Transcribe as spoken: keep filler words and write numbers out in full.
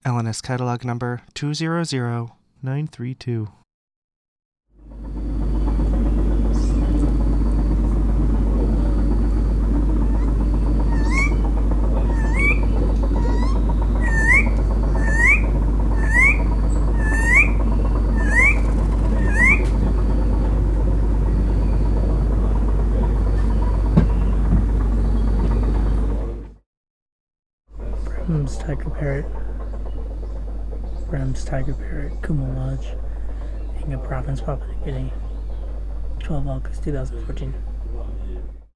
L N S catalog number two zero zero nine three two. Brahms Tiger Parrot. Brahms Tiger Parrot, Kumo Lodge, Inga Province, Papua New Guinea, twelve August two thousand fourteen.